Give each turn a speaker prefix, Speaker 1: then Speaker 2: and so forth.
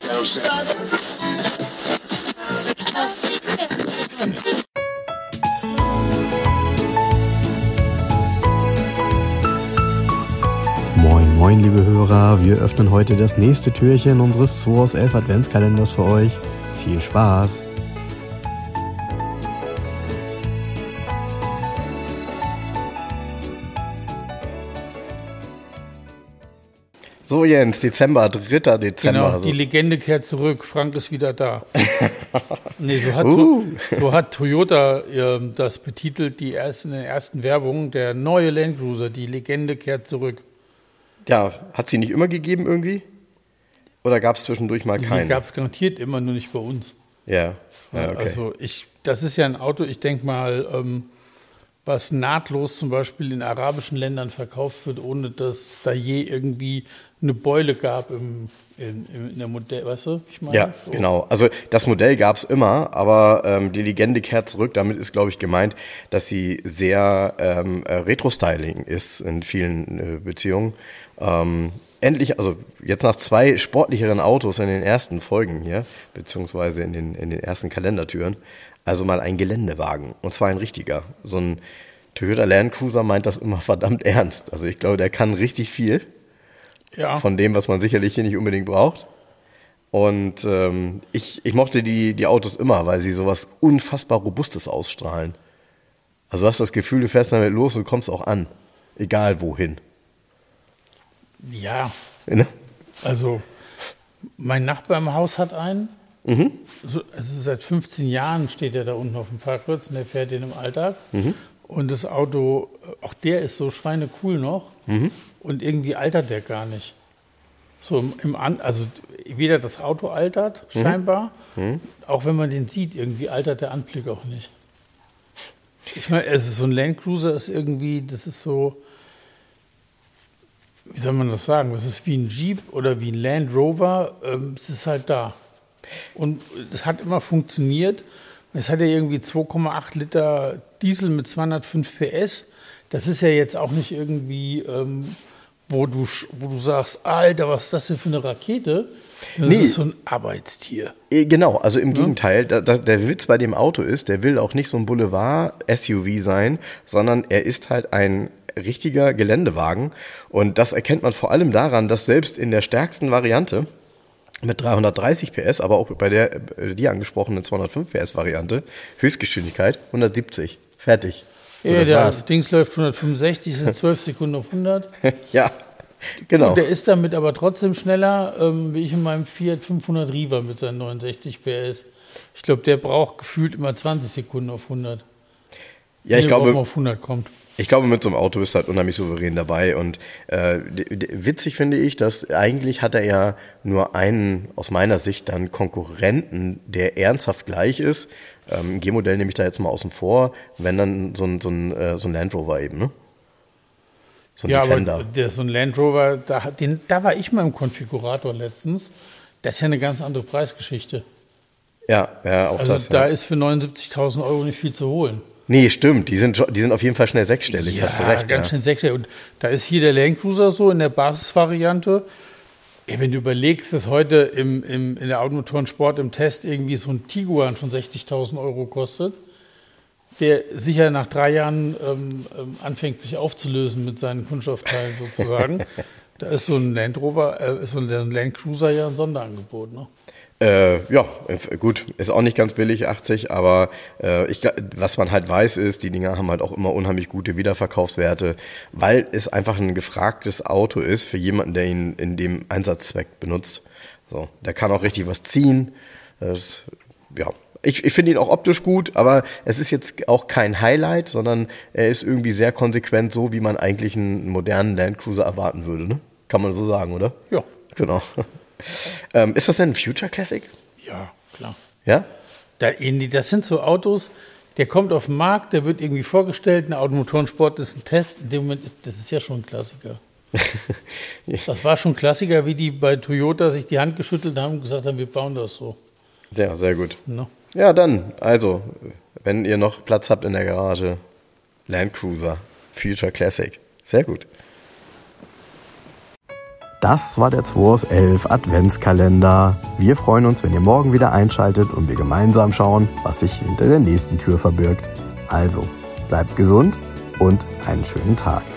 Speaker 1: Moin, moin, liebe Hörer. Wir öffnen heute das nächste Türchen unseres 2 aus 11 Adventskalenders für euch. Viel Spaß!
Speaker 2: So Jens, Dezember, 3. Dezember.
Speaker 3: Genau, die Legende kehrt zurück, Frank ist wieder da. Nee, so hat Toyota das betitelt, in der ersten Werbung, der neue Land Cruiser, die Legende kehrt zurück.
Speaker 2: Ja, hat sie nicht immer gegeben irgendwie? Oder gab es zwischendurch mal keinen?
Speaker 3: Die gab es garantiert immer, nur nicht bei uns.
Speaker 2: Ja, okay.
Speaker 3: Also das ist ja ein Auto, ich denke mal, was nahtlos zum Beispiel in arabischen Ländern verkauft wird, ohne dass da je irgendwie eine Beule gab in der Modell, weißt du, ich meine?
Speaker 2: Ja, so. Genau. Also das Modell gab es immer, aber die Legende kehrt zurück. Damit ist, glaube ich, gemeint, dass sie sehr Retro-Styling ist in vielen Beziehungen. Endlich, also jetzt nach 2 sportlicheren Autos in den ersten Folgen hier, beziehungsweise in den ersten Kalendertüren, also mal ein Geländewagen, und zwar ein richtiger. So ein Toyota Land Cruiser meint das immer verdammt ernst. Also ich glaube, der kann richtig viel von dem, was man sicherlich hier nicht unbedingt braucht. Und ich mochte die Autos immer, weil sie sowas unfassbar Robustes ausstrahlen. Also du hast das Gefühl, du fährst damit los und kommst auch an, egal wohin.
Speaker 3: Ja,
Speaker 2: Ne?
Speaker 3: Also mein Nachbar im Haus hat einen. Also seit 15 Jahren steht er da unten auf dem Parkplatz und der fährt den im Alltag. Und das Auto, auch der ist so schweinecool noch und irgendwie altert der gar nicht. So also weder das Auto altert, scheinbar, auch wenn man den sieht, irgendwie altert der Anblick auch nicht. Ich meine, also so ein Land Cruiser ist irgendwie, das ist so, wie soll man das sagen, das ist wie ein Jeep oder wie ein Land Rover, es ist halt da. Und es hat immer funktioniert. Es hat ja irgendwie 2,8 Liter Diesel mit 205 PS. Das ist ja jetzt auch nicht irgendwie, wo du sagst, Alter, was ist das denn für eine Rakete? Das ist so ein Arbeitstier.
Speaker 2: Genau, also im Gegenteil. Der Witz bei dem Auto ist, der will auch nicht so ein Boulevard-SUV sein, sondern er ist halt ein richtiger Geländewagen. Und das erkennt man vor allem daran, dass selbst in der stärksten Variante mit 330 PS, aber auch bei der die angesprochenen 205 PS Variante, Höchstgeschwindigkeit 170. Fertig. So,
Speaker 3: ja, der Dings läuft 165, sind 12 Sekunden auf 100.
Speaker 2: Ja, genau.
Speaker 3: Und der ist damit aber trotzdem schneller, wie ich in meinem Fiat 500 Riva mit seinen 69 PS. Ich glaube, der braucht gefühlt immer 20 Sekunden auf 100.
Speaker 2: Ja, ich glaube,
Speaker 3: auf 100 kommt.
Speaker 2: Ich glaube, mit so einem Auto ist halt unheimlich souverän dabei und witzig finde ich, dass eigentlich hat er ja nur einen, aus meiner Sicht, dann Konkurrenten, der ernsthaft gleich ist. G-Modell nehme ich da jetzt mal außen vor, wenn dann so ein Land Rover eben, ne? So ein Defender.
Speaker 3: Aber so ein Land Rover, da war ich mal im Konfigurator letztens, das ist ja eine ganz andere Preisgeschichte.
Speaker 2: Ja, auch
Speaker 3: also
Speaker 2: das.
Speaker 3: Da ist für 79.000 Euro nicht viel zu holen.
Speaker 2: Nee, stimmt. Die sind auf jeden Fall schnell sechsstellig.
Speaker 3: Ja,
Speaker 2: hast du recht.
Speaker 3: Ganz schnell sechsstellig. Und da ist hier der Land Cruiser so in der Basisvariante. Wenn du überlegst, dass heute in der Automotorensport im Test irgendwie so ein Tiguan schon 60.000 Euro kostet, der sicher nach 3 Jahren anfängt, sich aufzulösen mit seinen Kunststoffteilen sozusagen. Da ist so ein Land Rover, so ein Land Cruiser ja ein Sonderangebot, ne?
Speaker 2: Ja, gut, ist auch nicht ganz billig, 80, aber was man halt weiß ist, die Dinger haben halt auch immer unheimlich gute Wiederverkaufswerte, weil es einfach ein gefragtes Auto ist für jemanden, der ihn in dem Einsatzzweck benutzt. So, der kann auch richtig was ziehen. Ich finde ihn auch optisch gut, aber es ist jetzt auch kein Highlight, sondern er ist irgendwie sehr konsequent, so wie man eigentlich einen modernen Land Cruiser erwarten würde, ne? Kann man so sagen, oder?
Speaker 3: Ja.
Speaker 2: Genau. Ist das denn ein Future Classic?
Speaker 3: Ja, klar.
Speaker 2: Ja?
Speaker 3: Das sind so Autos, der kommt auf den Markt, der wird irgendwie vorgestellt, ein Automotorensport ist ein Test. In dem Moment, das ist ja schon ein Klassiker. Das war schon ein Klassiker, wie die bei Toyota sich die Hand geschüttelt haben und gesagt haben, wir bauen das so.
Speaker 2: Ja, sehr gut.
Speaker 3: No.
Speaker 2: Ja, dann, also, wenn ihr noch Platz habt in der Garage, Land Cruiser, Future Classic. Sehr gut.
Speaker 1: Das war der 2 aus 11 Adventskalender. Wir freuen uns, wenn ihr morgen wieder einschaltet und wir gemeinsam schauen, was sich hinter der nächsten Tür verbirgt. Also, bleibt gesund und einen schönen Tag.